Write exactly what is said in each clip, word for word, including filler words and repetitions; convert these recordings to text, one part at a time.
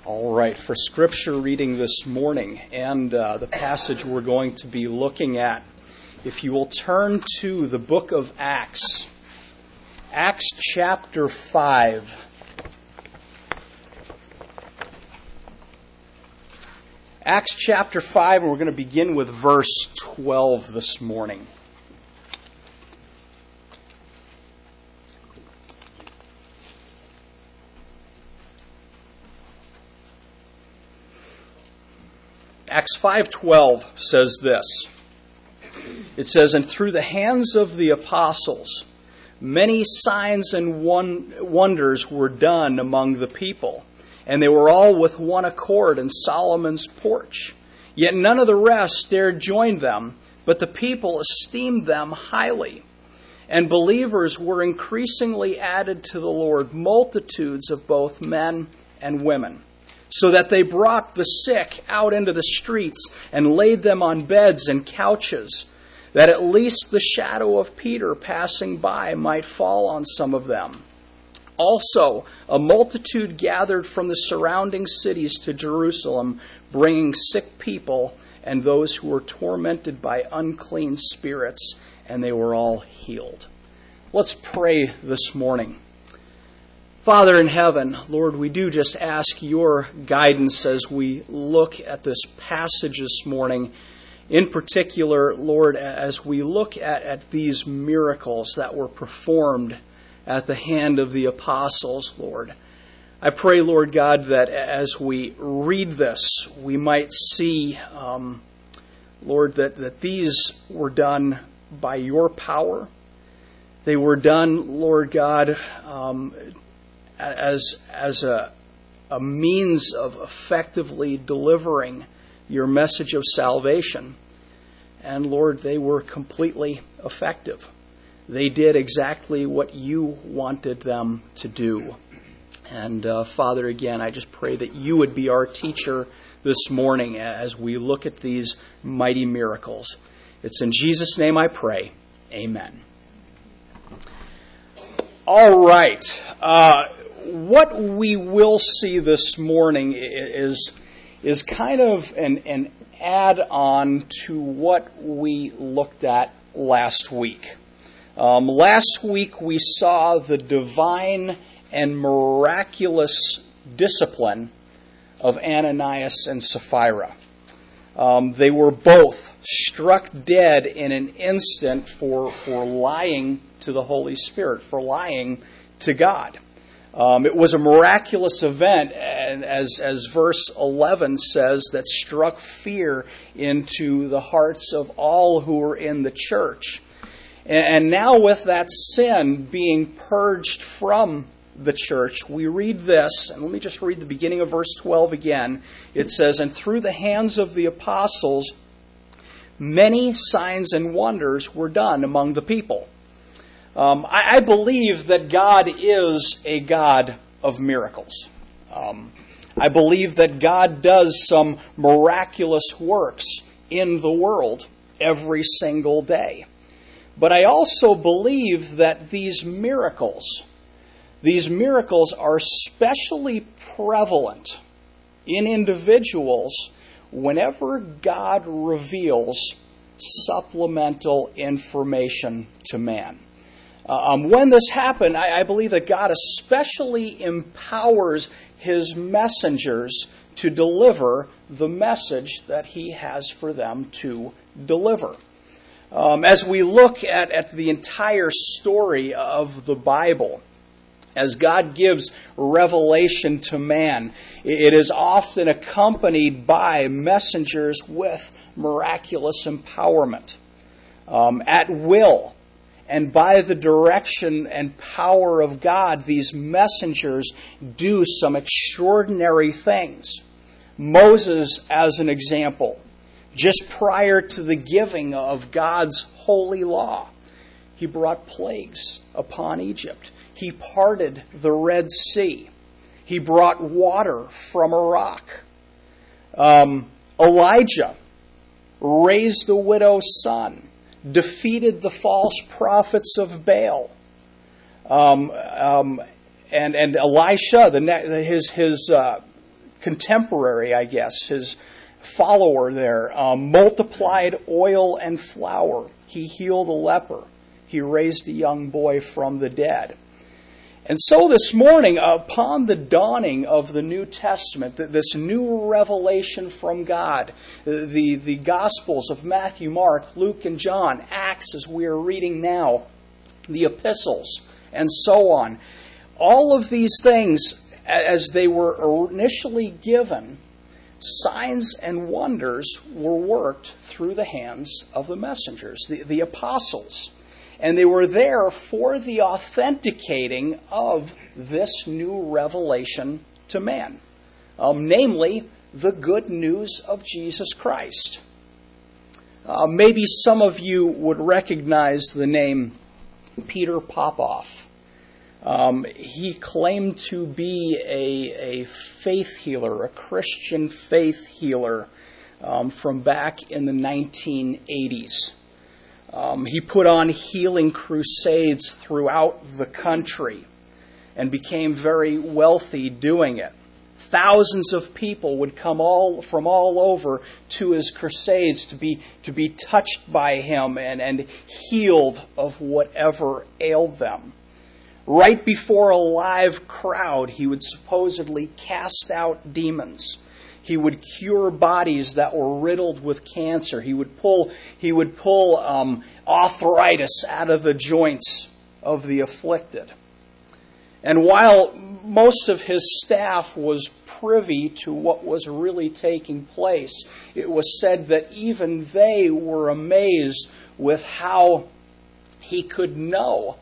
All right, for scripture reading this morning and uh, the passage we're going to be looking at, if you will turn to the book of Acts, Acts chapter five. Acts chapter five, and we're going to begin with verse twelve this morning. Acts five twelve says this. It says, "And through the hands of the apostles, many signs and wonders were done among the people, and they were all with one accord in Solomon's porch. Yet none of the rest dared join them, but the people esteemed them highly. And believers were increasingly added to the Lord, multitudes of both men and women, so that they brought the sick out into the streets and laid them on beds and couches, that at least the shadow of Peter passing by might fall on some of them. Also, a multitude gathered from the surrounding cities to Jerusalem, bringing sick people and those who were tormented by unclean spirits, and they were all healed." Let's pray this morning. Father in heaven, Lord, we do just ask your guidance as we look at this passage this morning. In particular, Lord, as we look at, at these miracles that were performed at the hand of the apostles, Lord, I pray, Lord God, that as we read this, we might see, um, Lord, that, that these were done by your power. They were done, Lord God, um, as as a, a means of effectively delivering your message of salvation. And Lord, they were completely effective. They did exactly what you wanted them to do. And uh, Father, again, I just pray that you would be our teacher this morning as we look at these mighty miracles. It's in Jesus' name I pray. Amen. All right. Uh, what we will see this morning is is kind of an, an add-on to what we looked at last week. Um, last week we saw the divine and miraculous discipline of Ananias and Sapphira. Um, they were both struck dead in an instant for, for lying to the Holy Spirit, for lying to God. Um, it was a miraculous event, and as, as verse eleven says, that struck fear into the hearts of all who were in the church. And, and now with that sin being purged from the church, we read this, and let me just read the beginning of verse twelve again. It says, "And through the hands of the apostles, many signs and wonders were done among the people." Um, I, I believe that God is a God of miracles. Um, I believe that God does some miraculous works in the world every single day. But I also believe that these miracles, these miracles are especially prevalent in individuals whenever God reveals supplemental information to man. Um, when this happened, I, I believe that God especially empowers his messengers to deliver the message that he has for them to deliver. Um, as we look at, at the entire story of the Bible, as God gives revelation to man, it is often accompanied by messengers with miraculous empowerment. Um, at will, and by the direction and power of God, these messengers do some extraordinary things. Moses, as an example, just prior to the giving of God's holy law, he brought plagues upon Egypt. He parted the Red Sea. He brought water from a rock. Um, Elijah raised the widow's son, defeated the false prophets of Baal. Um, um, and, and Elisha, the, his, his uh, contemporary, I guess, his follower there, um, multiplied oil and flour. He healed a leper. He raised a young boy from the dead. And so this morning, upon the dawning of the New Testament, this new revelation from God, the, the Gospels of Matthew, Mark, Luke, and John, Acts as we are reading now, the epistles, and so on, all of these things, as they were initially given, signs and wonders were worked through the hands of the messengers, the, the apostles. And they were there for the authenticating of this new revelation to man. Um, namely, the good news of Jesus Christ. Uh, maybe some of you would recognize the name Peter Popoff. Um, he claimed to be a, a faith healer, a Christian faith healer um, from back in the nineteen eighties. Um, he put on healing crusades throughout the country and became very wealthy doing it. Thousands of people would come all from all over to his crusades to be to be touched by him and, and healed of whatever ailed them. Right before a live crowd, he would supposedly cast out demons. He would cure bodies that were riddled with cancer. He would pull he would pull um, arthritis out of the joints of the afflicted. And while most of his staff was privy to what was really taking place, it was said that even they were amazed with how he could know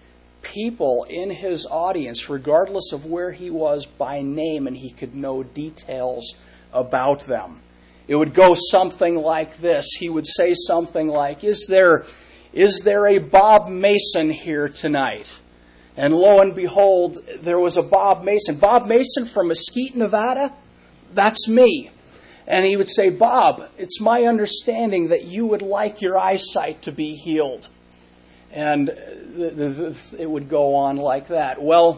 people in his audience, regardless of where he was, by name, and he could know details about them. It would go something like this. He would say something like, is there, is there a Bob Mason here tonight? And lo and behold, there was a Bob Mason. Bob Mason from Mesquite, Nevada? That's me. And he would say, Bob, it's my understanding that you would like your eyesight to be healed. And the, the, the, it would go on like that. Well,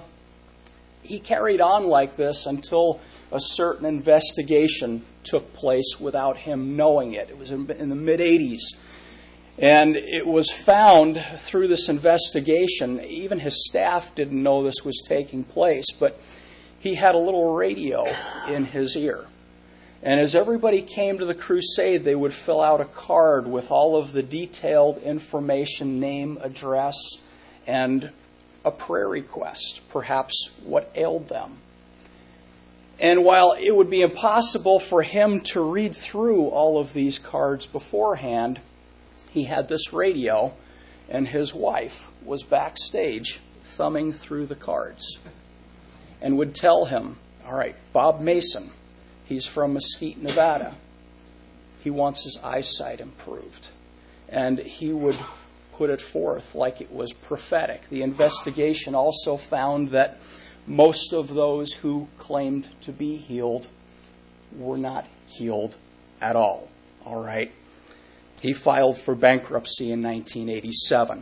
he carried on like this until a certain investigation took place without him knowing it. It was in, in the mid-eighties. And it was found through this investigation, even his staff didn't know this was taking place, but he had a little radio in his ear. And as everybody came to the crusade, they would fill out a card with all of the detailed information, name, address, and a prayer request, perhaps what ailed them. And while it would be impossible for him to read through all of these cards beforehand, he had this radio, and his wife was backstage thumbing through the cards and would tell him, all right, Bob Mason, he's from Mesquite, Nevada. He wants his eyesight improved. And he would put it forth like it was prophetic. The investigation also found that most of those who claimed to be healed were not healed at all. All right. He filed for bankruptcy in nineteen eighty-seven.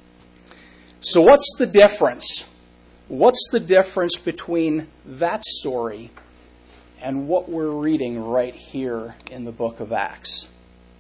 So what's the difference? What's the difference between that story and what we're reading right here in the book of Acts?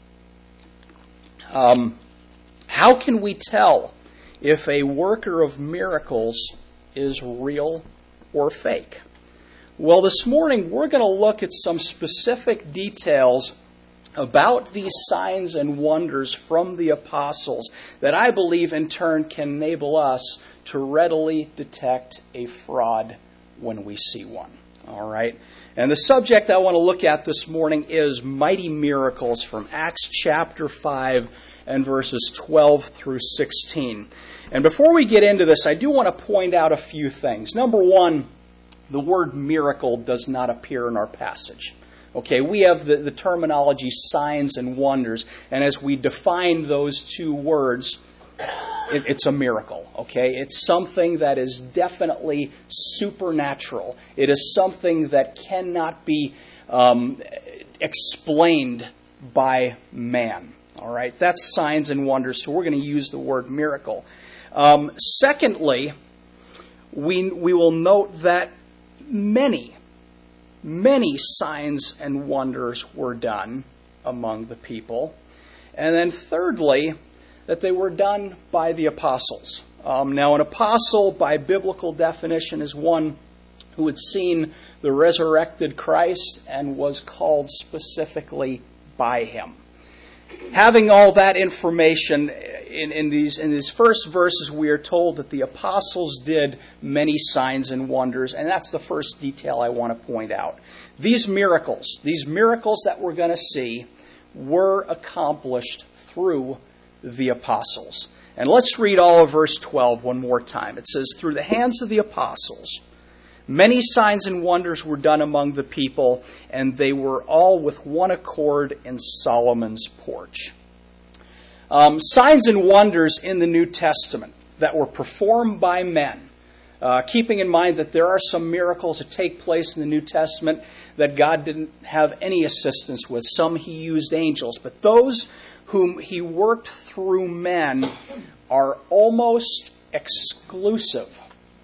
Um, how can we tell if a worker of miracles is real or fake? Well, this morning we're going to look at some specific details about these signs and wonders from the apostles that I believe in turn can enable us to readily detect a fraud when we see one. All right? And the subject I want to look at this morning is mighty miracles from Acts chapter five and verses twelve through sixteen. And before we get into this, I do want to point out a few things. Number one, the word miracle does not appear in our passage. Okay, we have the, the terminology signs and wonders, and as we define those two words, it, it's a miracle. Okay, it's something that is definitely supernatural. It is something that cannot be um, explained by man. All right, that's signs and wonders, so we're going to use the word miracle. Um, secondly, we we will note that many, many signs and wonders were done among the people. And then thirdly, that they were done by the apostles. Um, now, an apostle, by biblical definition, is one who had seen the resurrected Christ and was called specifically by him. Having all that information, in, in, these, in these first verses, we are told that the apostles did many signs and wonders, and that's the first detail I want to point out. These miracles, these miracles that we're going to see, were accomplished through the apostles. And let's read all of verse twelve one more time. It says, "Through the hands of the apostles, many signs and wonders were done among the people, and they were all with one accord in Solomon's porch." Um, signs and wonders in the New Testament that were performed by men, uh, keeping in mind that there are some miracles that take place in the New Testament that God didn't have any assistance with. Some he used angels, but those whom he worked through men are almost exclusive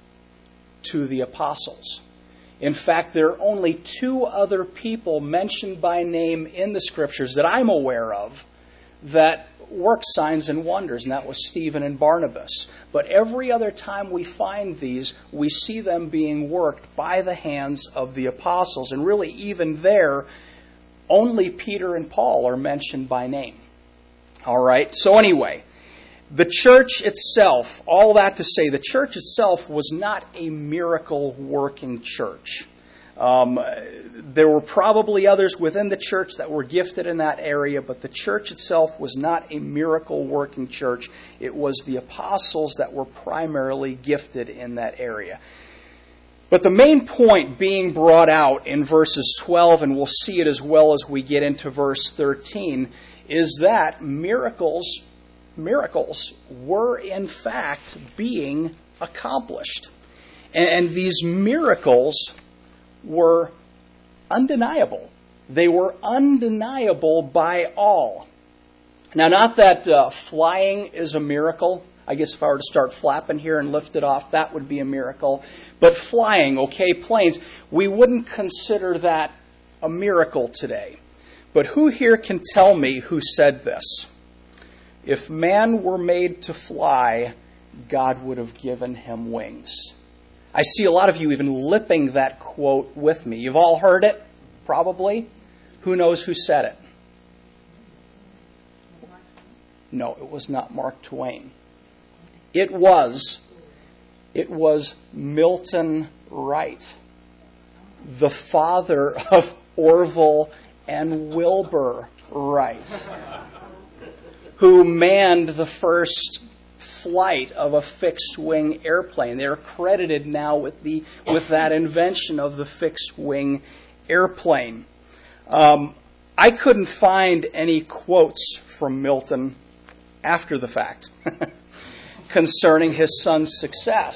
to the apostles. In fact, there are only two other people mentioned by name in the scriptures that I'm aware of that worked signs and wonders, and that was Stephen and Barnabas. But every other time we find these, we see them being worked by the hands of the apostles. And really, even there, only Peter and Paul are mentioned by name. All right, so anyway, the church itself, all that to say, the church itself was not a miracle-working church. Um, there were probably others within the church that were gifted in that area, but the church itself was not a miracle-working church. It was the apostles that were primarily gifted in that area. But the main point being brought out in verses twelve, and we'll see it as well as we get into verse thirteen, is that miracles, miracles were in fact being accomplished. And, and these miracles were undeniable. They were undeniable by all. Now, not that uh, flying is a miracle. I guess if I were to start flapping here and lift it off, that would be a miracle. But flying, okay, planes, we wouldn't consider that a miracle today. But who here can tell me who said this? If man were made to fly, God would have given him wings. I see a lot of you even lipping that quote with me. You've all heard it, probably. Who knows who said it? No, it was not Mark Twain. It was, it was Milton Wright, the father of Orville and Wilbur Wright, who manned the first flight of a fixed-wing airplane. They're credited now with the with that invention of the fixed-wing airplane. Um, I couldn't find any quotes from Milton after the fact concerning his son's success.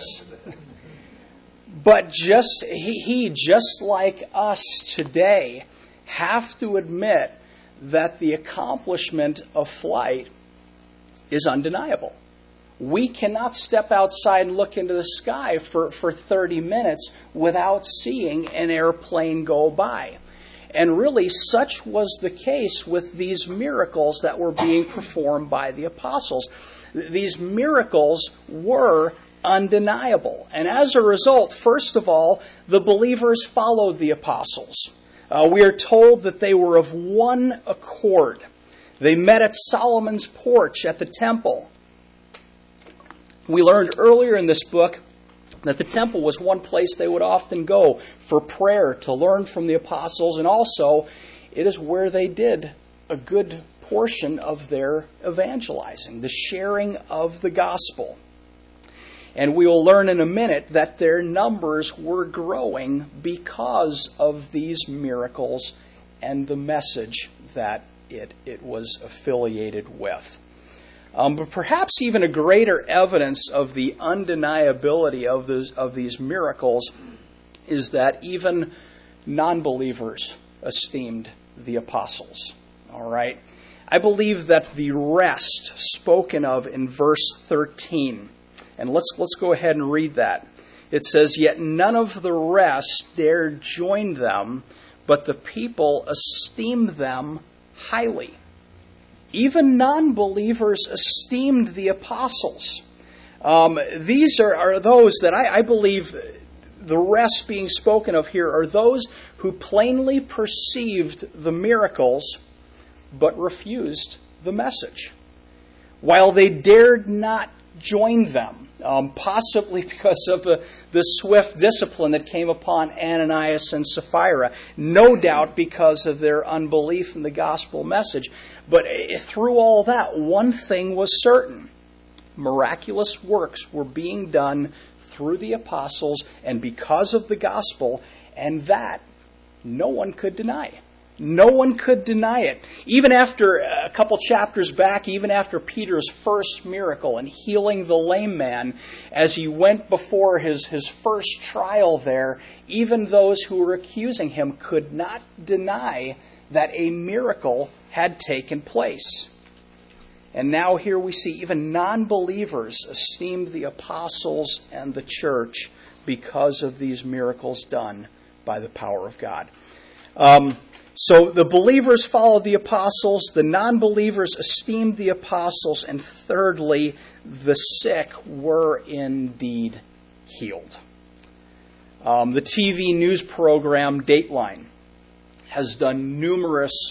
But just he, he, just like us today, have to admit that the accomplishment of flight is undeniable. We cannot step outside and look into the sky for, for thirty minutes without seeing an airplane go by. And really, such was the case with these miracles that were being performed by the apostles. These miracles were undeniable. And as a result, first of all, the believers followed the apostles. Uh, we are told that they were of one accord. They met at Solomon's porch at the temple. We learned earlier in this book that the temple was one place they would often go for prayer, to learn from the apostles, and also it is where they did a good portion of their evangelizing, the sharing of the gospel. And we will learn in a minute that their numbers were growing because of these miracles and the message that it, it was affiliated with. Um, but perhaps even a greater evidence of the undeniability of, those, of these miracles is that even non-believers esteemed the apostles. All right? I believe that the rest spoken of in verse thirteen, and let's let's go ahead and read that. It says, "Yet none of the rest dared join them, but the people esteemed them highly." Even non-believers esteemed the apostles. Um, these are, are those that I, I believe the rest being spoken of here are those who plainly perceived the miracles but refused the message, while they dared not join them, um, possibly because of the, the swift discipline that came upon Ananias and Sapphira, no doubt because of their unbelief in the gospel message. But through all that, one thing was certain. Miraculous works were being done through the apostles and because of the gospel, and that no one could deny. No one could deny it. Even after a couple chapters back, even after Peter's first miracle and healing the lame man, as he went before his, his first trial there, even those who were accusing him could not deny that a miracle had taken place. And now here we see even non-believers esteemed the apostles and the church because of these miracles done by the power of God. Um, so the believers followed the apostles, the non-believers esteemed the apostles, and thirdly, the sick were indeed healed. Um, the T V news program Dateline has done numerous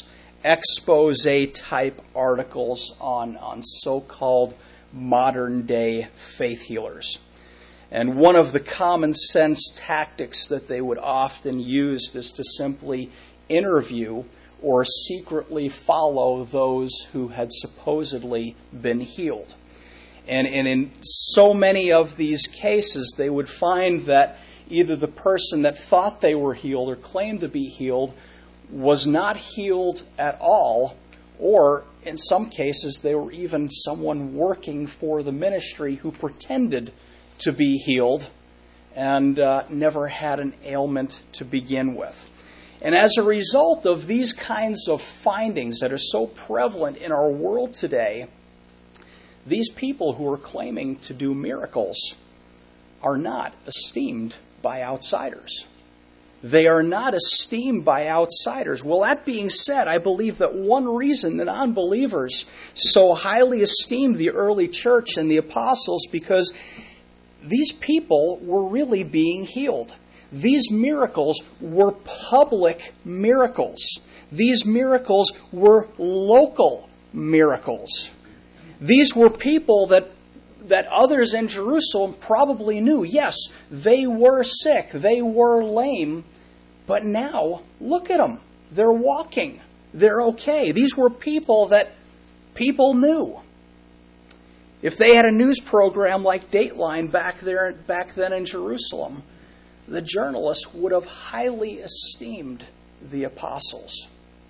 expose-type articles on, on so-called modern-day faith healers. And one of the common sense tactics that they would often use is to simply interview or secretly follow those who had supposedly been healed. And, and in so many of these cases, they would find that either the person that thought they were healed or claimed to be healed was not healed at all, or in some cases they were even someone working for the ministry who pretended to be healed and uh, never had an ailment to begin with. And as a result of these kinds of findings that are so prevalent in our world today, these people who are claiming to do miracles are not esteemed by outsiders. They are not esteemed by outsiders. Well, that being said, I believe that one reason that unbelievers so highly esteemed the early church and the apostles, because these people were really being healed. These miracles were public miracles. These miracles were local miracles. These were people that that others in Jerusalem probably knew. Yes, they were sick, they were lame, but now, look at them. They're walking. They're okay. These were people that people knew. If they had a news program like Dateline back there, back then in Jerusalem, the journalists would have highly esteemed the apostles.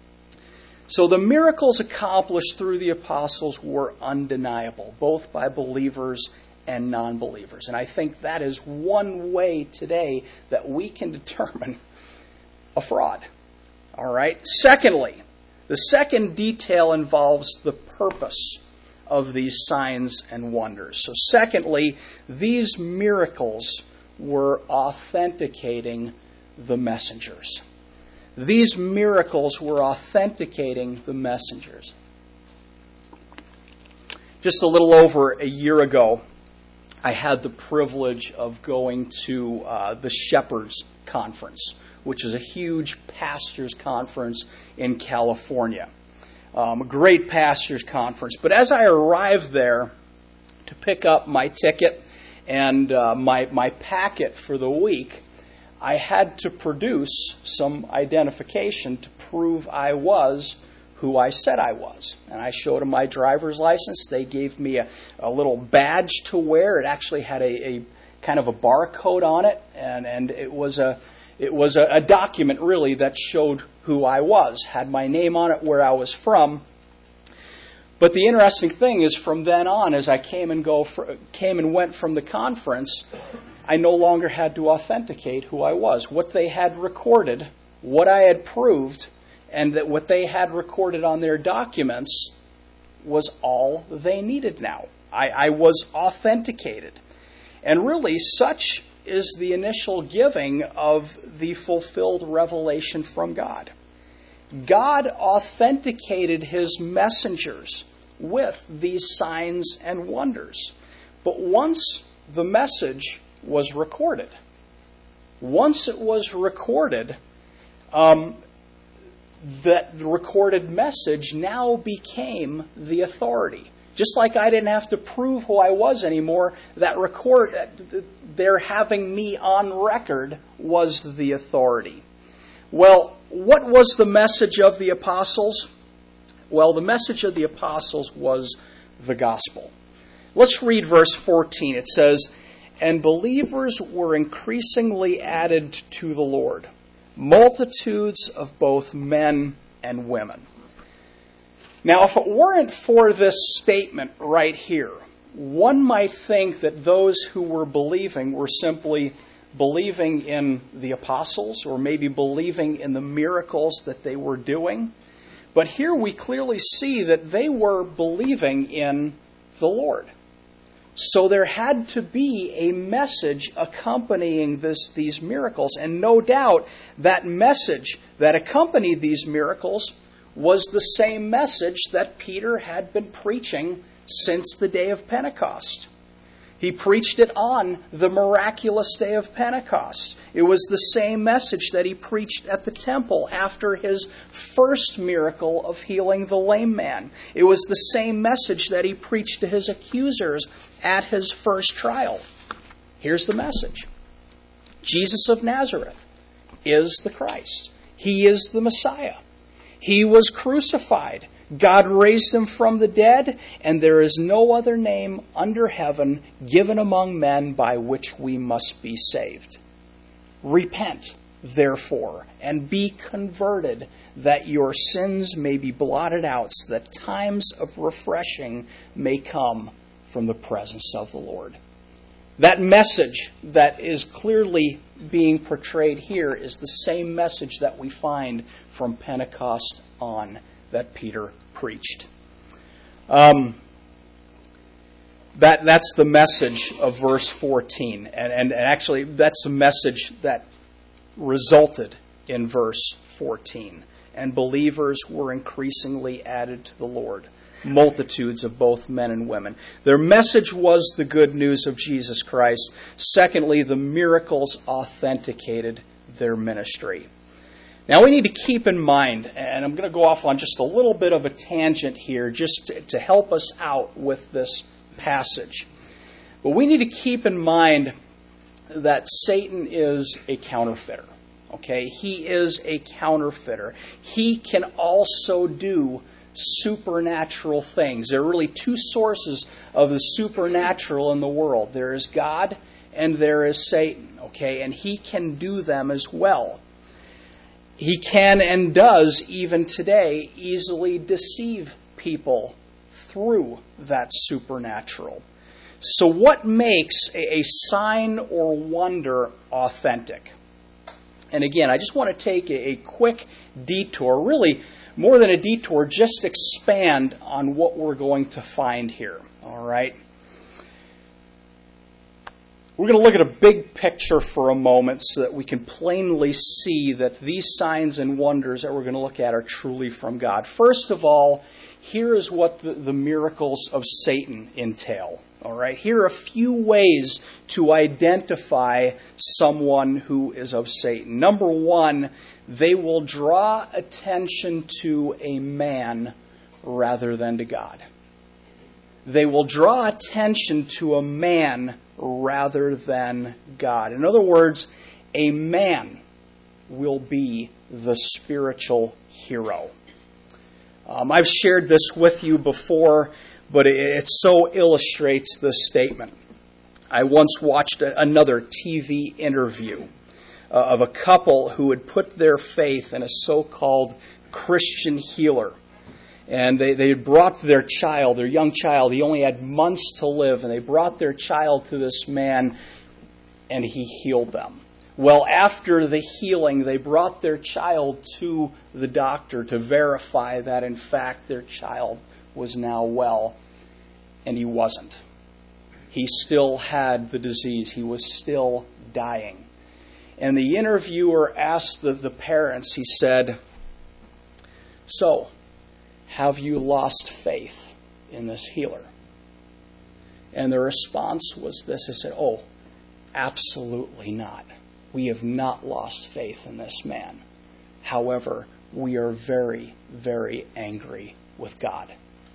So the miracles accomplished through the apostles were undeniable, both by believers and non-believers. And I think that is one way today that we can determine a fraud. All right. Secondly, the second detail involves the purpose of these signs and wonders. So secondly, these miracles were authenticating the messengers. These miracles were authenticating the messengers. Just a little over a year ago, I had the privilege of going to uh, the Shepherds Conference, which is a huge pastors' conference in California. Um, a great pastors' conference. But as I arrived there to pick up my ticket and uh, my my packet for the week, I had to produce some identification to prove I was who I said I was. And I showed them my driver's license. They gave me a, a little badge to wear. It actually had a, a kind of a barcode on it, and, and it was a it was a, a document really that showed who I was, had my name on it, where I was from. But the interesting thing is, from then on, as I came and go for, came and went from the conference, I no longer had to authenticate who I was. What they had recorded, what I had proved, and that what they had recorded on their documents was all they needed now. I, I was authenticated. And really, such is the initial giving of the fulfilled revelation from God. God authenticated his messengers with these signs and wonders. But once the message was recorded, once it was recorded, um, that the recorded message now became the authority. Just like I didn't have to prove who I was anymore, that record, their having me on record was the authority. Well, what was the message of the apostles? Well, the message of the apostles was the gospel. Let's read verse fourteen. It says, "And believers were increasingly added to the Lord, multitudes of both men and women." Now, if it weren't for this statement right here, one might think that those who were believing were simply believing in the apostles or maybe believing in the miracles that they were doing. But here we clearly see that they were believing in the Lord. So there had to be a message accompanying this, these miracles. And no doubt that message that accompanied these miracles was the same message that Peter had been preaching since the day of Pentecost. He preached it on the miraculous day of Pentecost. It was the same message that he preached at the temple after his first miracle of healing the lame man. It was the same message that he preached to his accusers at his first trial. Here's the message. Jesus of Nazareth is the Christ. He is the Messiah. He was crucified. God raised him from the dead, and there is no other name under heaven given among men by which we must be saved. Repent, therefore, and be converted, that your sins may be blotted out, so that times of refreshing may come from the presence of the Lord. That message that is clearly being portrayed here is the same message that we find from Pentecost on that Peter preached. Um, that that's the message of verse fourteen, and, and, and actually that's the message that resulted in verse fourteen. And believers were increasingly added to the Lord, multitudes of both men and women. Their message was the good news of Jesus Christ. Secondly, the miracles authenticated their ministry. Now we need to keep in mind, and I'm going to go off on just a little bit of a tangent here just to, to help us out with this passage. But we need to keep in mind that Satan is a counterfeiter. Okay, he is a counterfeiter. He can also do supernatural things. There are really two sources of the supernatural in the world. There is God and there is Satan. Okay, and he can do them as well. He can and does, even today, easily deceive people through that supernatural. So what makes a sign or wonder authentic? And again, I just want to take a quick detour, really more than a detour, just expand on what we're going to find here. All right? We're going to look at a big picture for a moment so that we can plainly see that these signs and wonders that we're going to look at are truly from God. First of all, here is what the, the miracles of Satan entail. All right, here are a few ways to identify someone who is of Satan. Number one, they will draw attention to a man rather than to God. They will draw attention to a man rather than God. In other words, a man will be the spiritual hero. Um, I've shared this with you before, but it, it so illustrates this statement. I once watched a, another T V interview uh, of a couple who had put their faith in a so-called Christian healer. And they, they brought their child, their young child. He only had months to live. And they brought their child to this man, and he healed them. Well, after the healing, they brought their child to the doctor to verify that, in fact, their child was now well. And he wasn't. He still had the disease. He was still dying. And the interviewer asked the, the parents, he said, "So, have you lost faith in this healer?" And the response was this. They said, "Oh, absolutely not. We have not lost faith in this man. However, we are very, very angry with God."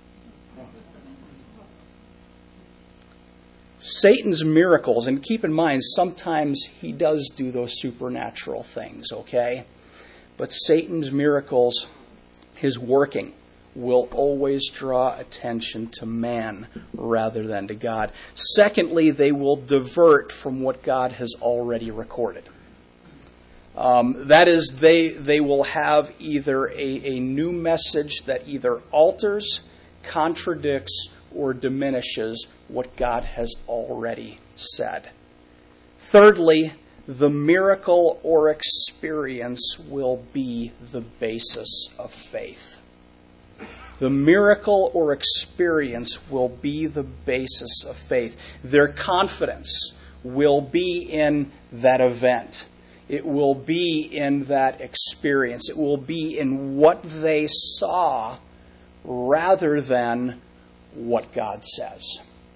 Satan's miracles, and keep in mind, sometimes he does do those supernatural things, okay? But Satan's miracles, his working, will always draw attention to man rather than to God. Secondly, they will divert from what God has already recorded. Um, that is, they they will have either a, a new message that either alters, contradicts, or diminishes what God has already said. Thirdly, the miracle or experience will be the basis of faith. The miracle or experience will be the basis of faith. Their confidence will be in that event. It will be in that experience. It will be in what they saw rather than what God says.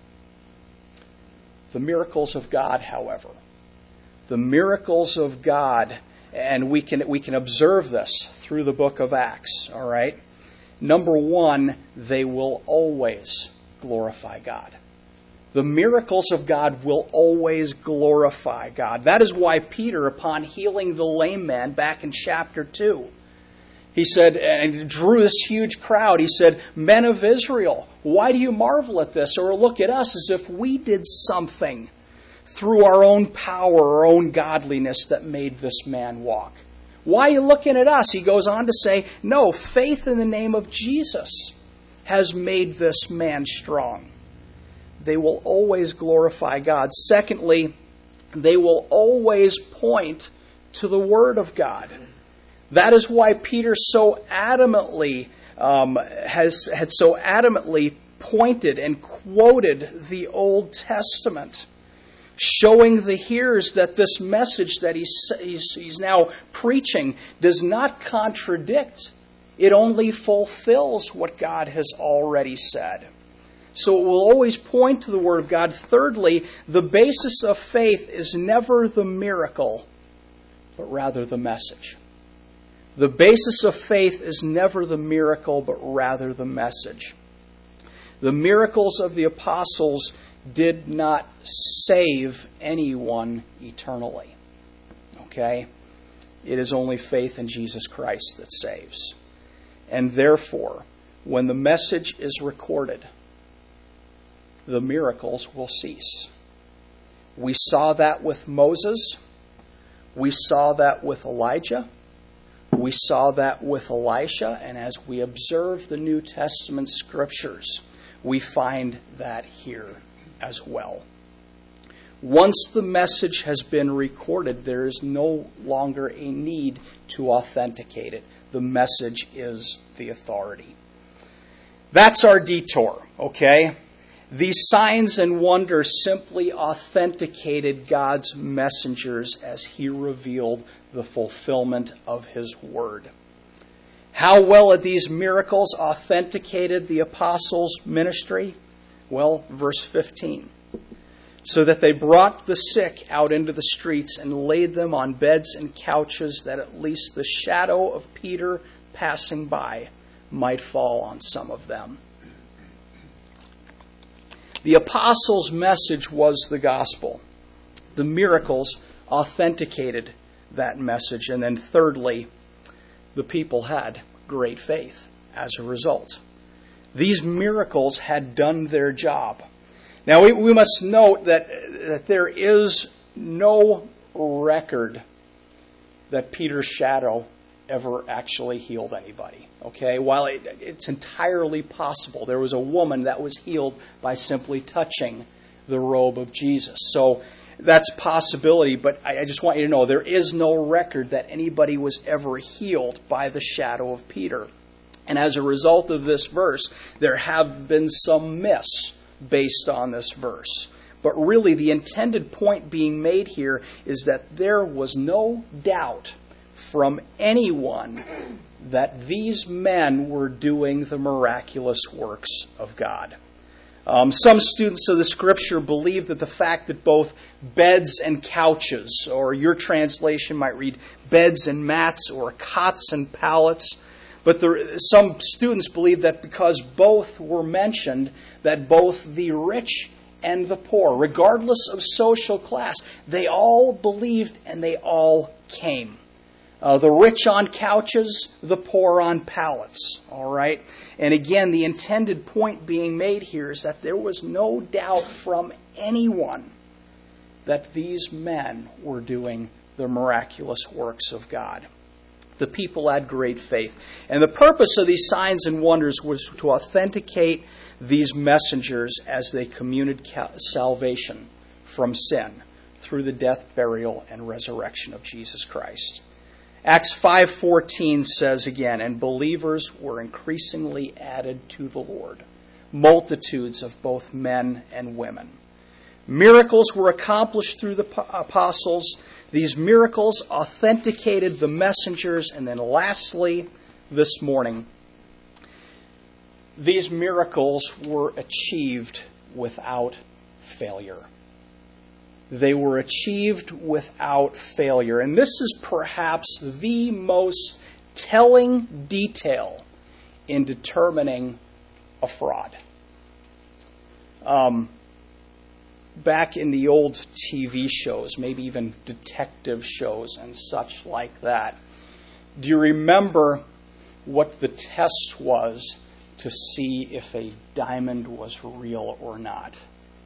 The miracles of God, however, the miracles of God, and we can we can observe this through the book of Acts, all right? Number one, they will always glorify God. The miracles of God will always glorify God. That is why Peter, upon healing the lame man back in chapter two, he said, and drew this huge crowd, he said, "Men of Israel, why do you marvel at this, or look at us as if we did something through our own power, our own godliness that made this man walk? Why are you looking at us?" He goes on to say, "No, faith in the name of Jesus has made this man strong." They will always glorify God. Secondly, they will always point to the Word of God. That is why Peter so adamantly um, has had so adamantly pointed and quoted the Old Testament, showing the hearers that this message that he's, he's, he's now preaching does not contradict. It only fulfills what God has already said. So it will always point to the Word of God. Thirdly, the basis of faith is never the miracle, but rather the message. The basis of faith is never the miracle, but rather the message. The miracles of the apostles did not save anyone eternally. Okay? It is only faith in Jesus Christ that saves. And therefore, when the message is recorded, the miracles will cease. We saw that with Moses. We saw that with Elijah. We saw that with Elisha. And as we observe the New Testament scriptures, we find that here as well. Once the message has been recorded, there is no longer a need to authenticate it. The message is the authority. That's our detour, okay? These signs and wonders simply authenticated God's messengers as He revealed the fulfillment of His word. How well had these miracles authenticated the apostles' ministry? Well, verse fifteen. So that they brought the sick out into the streets and laid them on beds and couches, that at least the shadow of Peter passing by might fall on some of them. The apostles' message was the gospel. The miracles authenticated that message. And then thirdly, the people had great faith as a result. These miracles had done their job. Now, we, we must note that, that there is no record that Peter's shadow ever actually healed anybody. Okay, while it, it's entirely possible, there was a woman that was healed by simply touching the robe of Jesus. So that's a possibility, but I, I just want you to know there is no record that anybody was ever healed by the shadow of Peter. And as a result of this verse, there have been some myths based on this verse. But really, the intended point being made here is that there was no doubt from anyone that these men were doing the miraculous works of God. Um, some students of the Scripture believe that the fact that both beds and couches, or your translation might read beds and mats, or cots and pallets, but there, some students believe that because both were mentioned, that both the rich and the poor, regardless of social class, they all believed and they all came. Uh, the rich on couches, the poor on pallets. All right? And again, the intended point being made here is that there was no doubt from anyone that these men were doing the miraculous works of God. The people had great faith. And the purpose of these signs and wonders was to authenticate these messengers as they communicated salvation from sin through the death, burial, and resurrection of Jesus Christ. Acts five fourteen says again, and believers were increasingly added to the Lord, multitudes of both men and women. Miracles were accomplished through the apostles. These miracles authenticated the messengers. And then lastly, this morning, these miracles were achieved without failure. They were achieved without failure. And this is perhaps the most telling detail in determining a fraud. Um, back in the old T V shows, maybe even detective shows and such like that, do you remember what the test was to see if a diamond was real or not?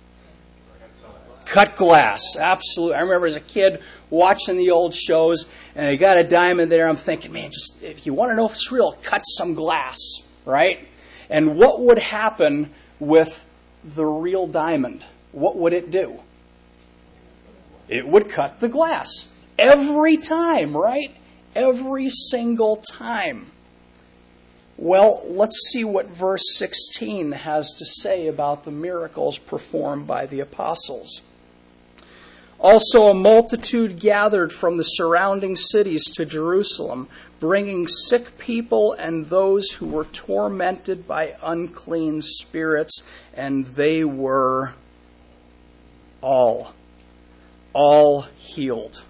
Cut glass, absolutely. I remember as a kid watching the old shows, and they got a diamond there. I'm thinking, man, just if you want to know if it's real, cut some glass, right? And what would happen with the real diamond? What would it do? It would cut the glass every time, right? Every single time. Well, let's see what verse sixteen has to say about the miracles performed by the apostles. Also, a multitude gathered from the surrounding cities to Jerusalem, bringing sick people and those who were tormented by unclean spirits, and they were all, all healed.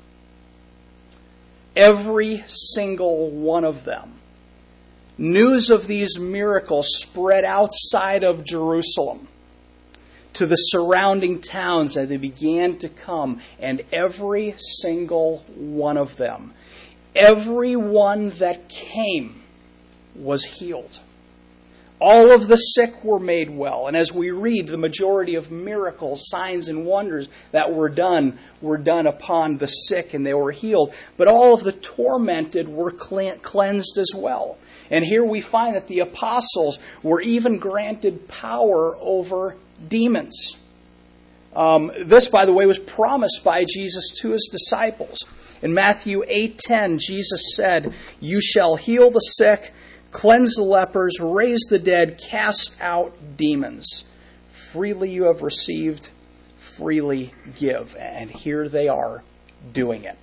Every single one of them. News of these miracles spread outside of Jerusalem to the surrounding towns as they began to come, and every single one of them, every one that came was healed. All of the sick were made well. And as we read, the majority of miracles, signs, and wonders that were done were done upon the sick, and they were healed. But all of the tormented were cleansed as well. And here we find that the apostles were even granted power over demons. Um, this, by the way, was promised by Jesus to his disciples. In Matthew eight ten, Jesus said, "You shall heal the sick, cleanse the lepers, raise the dead, cast out demons. Freely you have received, freely give." And here they are doing it.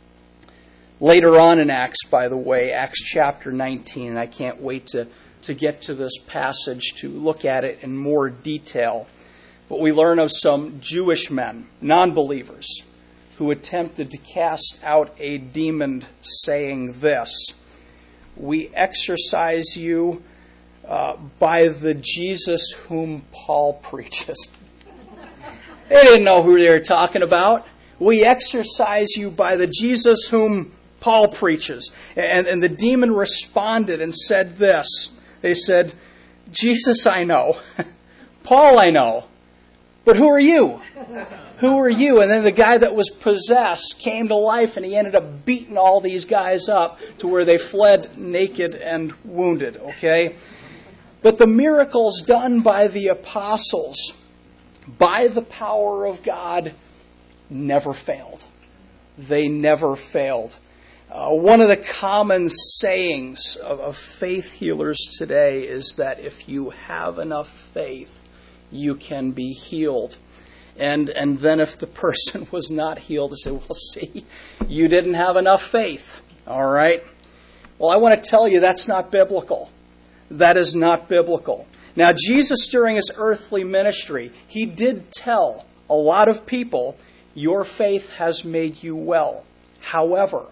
Later on in Acts, by the way, Acts chapter nineteen, and I can't wait to, to get to this passage to look at it in more detail. But we learn of some Jewish men, non-believers, who attempted to cast out a demon saying this: "We exorcise you uh, by the Jesus whom Paul preaches." They didn't know who they were talking about. "We exorcise you by the Jesus whom Paul preaches." And, and the demon responded and said this. They said, "Jesus I know, Paul I know, but who are you? Who are you?" And then the guy that was possessed came to life, and he ended up beating all these guys up to where they fled naked and wounded, okay? But the miracles done by the apostles, by the power of God, never failed. They never failed. Uh, one of the common sayings of, of faith healers today is that if you have enough faith, you can be healed. And and then if the person was not healed, they say, well, see, you didn't have enough faith. All right? Well, I want to tell you that's not biblical. That is not biblical. Now, Jesus, during his earthly ministry, he did tell a lot of people, your faith has made you well. However,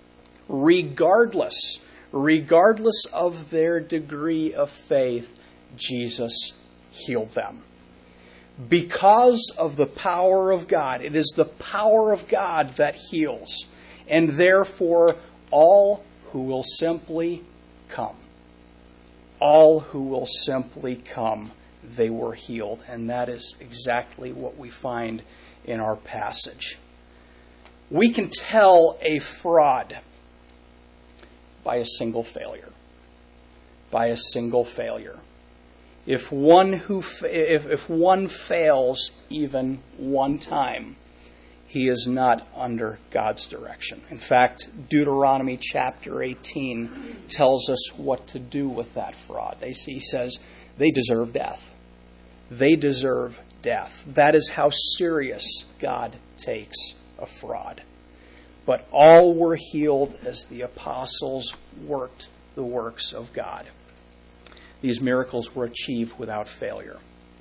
regardless, regardless of their degree of faith, Jesus healed them. Because of the power of God. It is the power of God that heals. And therefore, all who will simply come. All who will simply come, they were healed. And that is exactly what we find in our passage. We can tell a fraud by a single failure. By a single failure. If one who if, if one fails even one time, he is not under God's direction. In fact, Deuteronomy chapter eighteen tells us what to do with that fraud. They, he says they deserve death. They deserve death. That is how serious God takes a fraud. But all were healed as the apostles worked the works of God. These miracles were achieved without failure.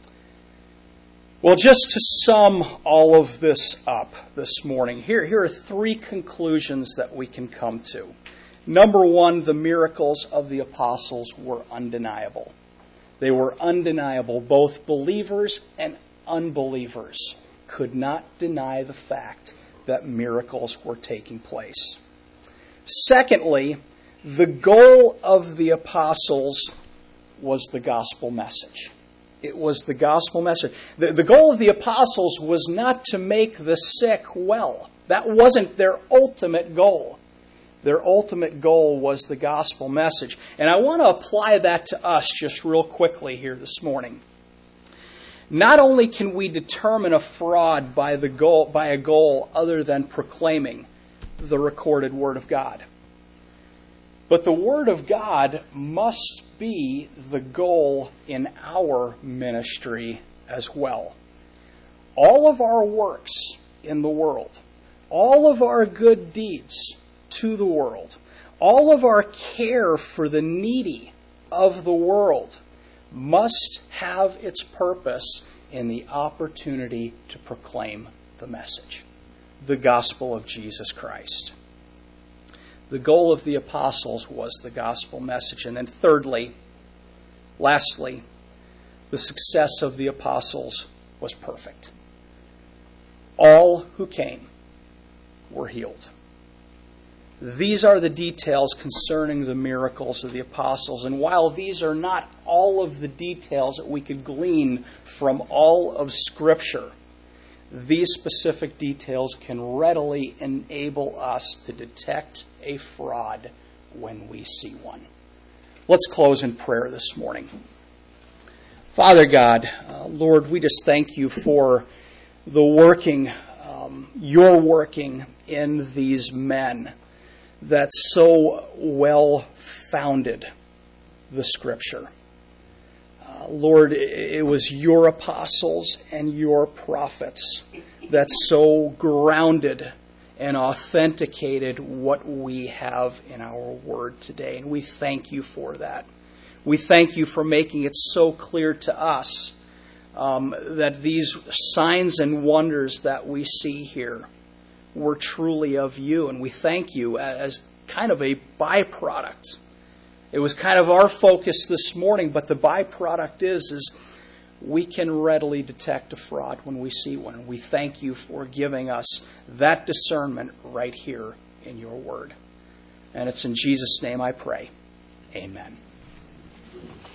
Well, just to sum all of this up this morning, here, here are three conclusions that we can come to. Number one, the miracles of the apostles were undeniable. They were undeniable. Both believers and unbelievers could not deny the fact that miracles were taking place. Secondly, the goal of the apostles was the gospel message. It was the gospel message. The, the goal of the apostles was not to make the sick well. That wasn't their ultimate goal. Their ultimate goal was the gospel message. And I want to apply that to us just real quickly here this morning. Not only can we determine a fraud by the goal, by a goal other than proclaiming the recorded Word of God, but the Word of God must be the goal in our ministry as well. All of our works in the world, all of our good deeds to the world, all of our care for the needy of the world must have its purpose in the opportunity to proclaim the message, the gospel of Jesus Christ. The goal of the apostles was the gospel message. And then thirdly, lastly, the success of the apostles was perfect. All who came were healed. These are the details concerning the miracles of the apostles. And while these are not all of the details that we could glean from all of Scripture, these specific details can readily enable us to detect a fraud when we see one. Let's close in prayer this morning. Father God, uh, Lord, we just thank you for the working, um, your working in these men that so well founded the Scripture. Uh, Lord, it was your apostles and your prophets that so grounded and authenticated what we have in our word today. And we thank you for that. We thank you for making it so clear to us um, that these signs and wonders that we see here were truly of you. And we thank you as kind of a byproduct. It was kind of our focus this morning, but the byproduct is, is we can readily detect a fraud when we see one. And we thank you for giving us that discernment right here in your word. And it's in Jesus' name I pray. Amen.